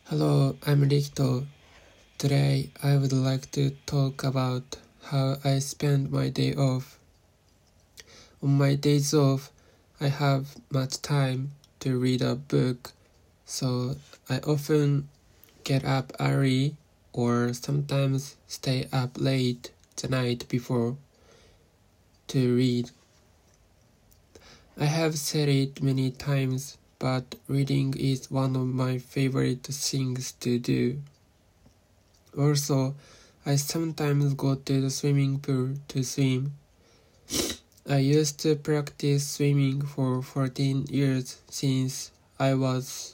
Hello, I'm Rikito. Today I would like to talk about how I spend my day off. On my days off, I have much time to read a book, so I often get up early or sometimes stay up late the night before to read. I have said it many times, but reading is one of my favorite things to do. Also, I sometimes go to the swimming pool to swim. I used to practice swimming for 14 years since I was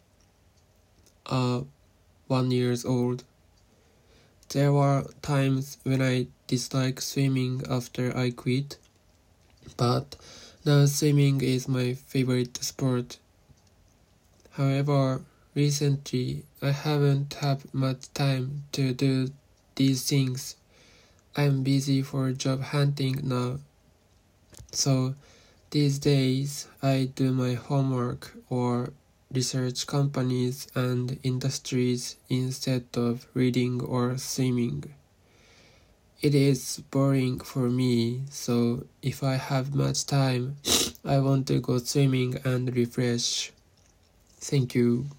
1 year old. There were times when I disliked swimming after I quit, but now swimming is my favorite sport. However, recently I haven't had much time to do these things. I'm busy for job hunting now. So these days I do my homework or research companies and industries instead of reading or swimming. It is boring for me, so if I have much time, I want to go swimming and refresh. Thank you.